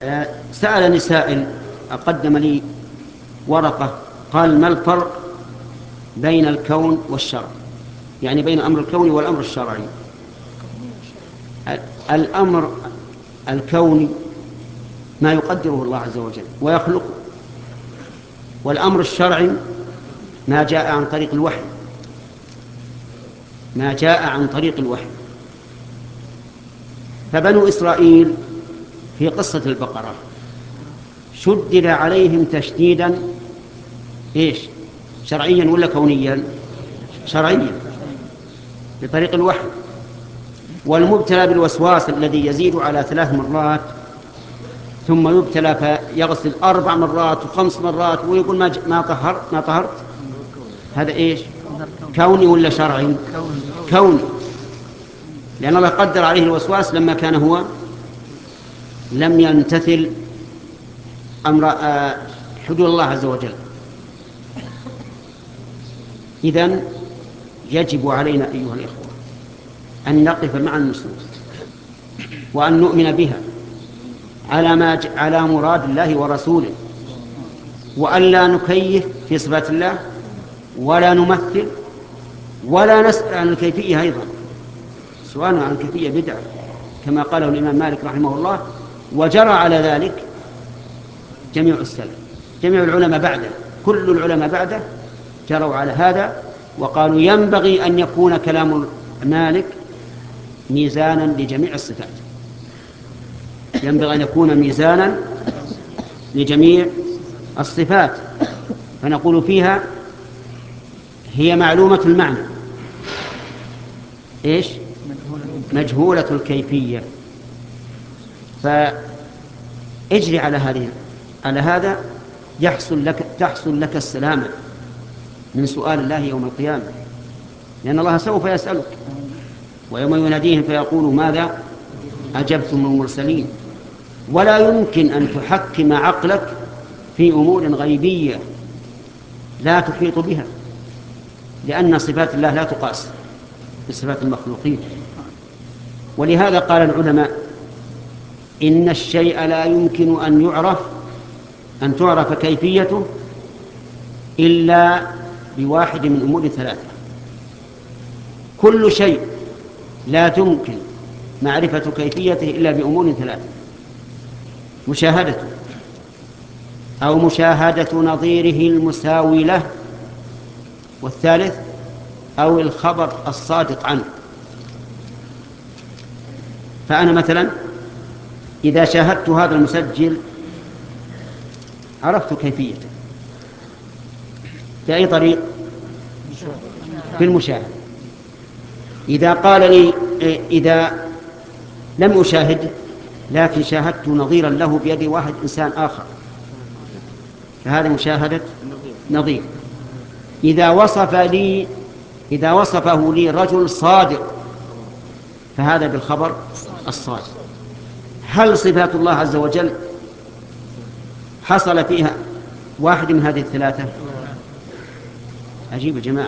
سألني سائل قدم لي ورقة، قال: ما الفرق بين الكون والشرع؟ يعني بين أمر الكون والأمر الشرعي. الأمر الكوني ما يقدره الله عز وجل ويخلقه، والأمر الشرعي ما جاء عن طريق الوحي، ما جاء عن طريق الوحي. فبنو إسرائيل في قصة البقرة شدد عليهم تشديدا شرعيا ولا كونيا؟ شرعيا بطريق الوحي. والمبتلى بالوسواس الذي يزيد على 3 مرات ثم يبتلى فيغسل 4 مرات و5 مرات ويقول ما طهرت، هذا كوني ولا شرعي؟ كوني، لأن الله قدر عليه الوسواس لما كان هو لم يمتثل أمر حدود الله عز وجل. إذن يجب علينا أيها الإخوة أن نقف مع النصوص وأن نؤمن بها على مراد الله ورسوله، وأن لا نكيف في صفات الله ولا نمثل ولا نسأل عن الكيفية. أيضا سؤال عن الكيفية بدعة كما قاله الإمام مالك رحمه الله، وجرى على ذلك جميع السلف، جميع العلماء بعده، كل العلماء بعده جروا على هذا وقالوا ينبغي أن يكون كلام مالك ميزانا لجميع الصفات، ينبغي أن يكون ميزانا لجميع الصفات. فنقول فيها هي معلومة المعنى مجهولة الكيفية. فاجري على هذا تحصل لك السلامة من سؤال الله يوم القيامة، لأن الله سوف يسألك ويوم يناديهم فيقول: ماذا أجبتم المرسلين؟ ولا يمكن أن تحكم عقلك في أمور غيبية لا تحيط بها، لأن صفات الله لا تقاس بصفات المخلوقين. ولهذا قال العلماء: إن الشيء لا يمكن أن تعرف كيفيته إلا بواحد من أمور 3. كل شيء لا تمكن معرفة كيفيته إلا بأمور 3: مشاهدته أو مشاهدة نظيره المساوي له، والثالث أو الخبر الصادق عنه. فأنا مثلا إذا شاهدت هذا المسجل عرفت كيفيته. بأي طريق؟ بالمشاهدة. إذا قال لي إذا لم أشاهد لكن شاهدت نظيرا له بيد واحد إنسان آخر، فهذا مشاهدة نظير. إذا وصفه لي رجل صادق فهذا بالخبر الصادق. هل صفات الله عز وجل حصل فيها واحد من هذه 3؟ عجيب يا جماعة.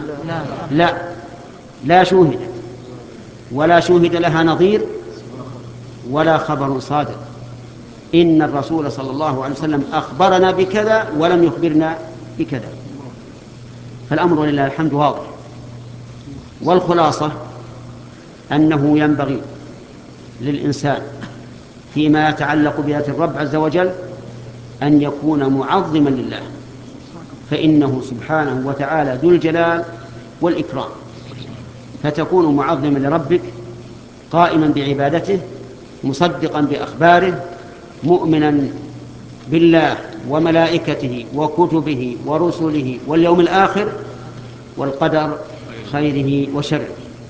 لا شوهد، ولا شوهد لها نظير، ولا خبر صادق. إن الرسول صلى الله عليه وسلم أخبرنا بكذا ولم يخبرنا بكذا. فالأمر لله الحمد واضح. والخلاصة أنه ينبغي للإنسان فيما يتعلق بذات الرب عز وجل أن يكون معظما لله، فإنه سبحانه وتعالى ذو الجلال والإكرام. فتكون معظما لربك، قائما بعبادته، مصدقا بأخباره، مؤمنا بالله وملائكته وكتبه ورسله واليوم الآخر والقدر خيره وشره.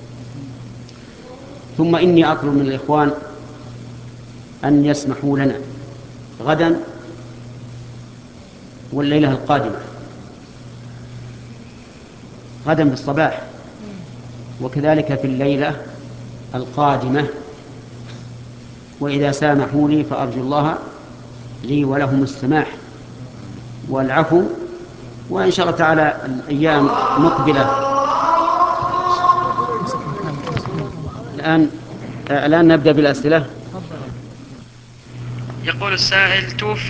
ثم إني أطلب من الإخوان أن يسمحوا لنا غدا والليلة القادمة، غدا بالصباح وكذلك في الليلة القادمة، وإذا سامحوا لي فأرجو الله لي ولهم السماح والعفو. وإن شاء الله تعالى الأيام مقبلة. الآن نبدأ بالأسئلة. يقول السائل: توفي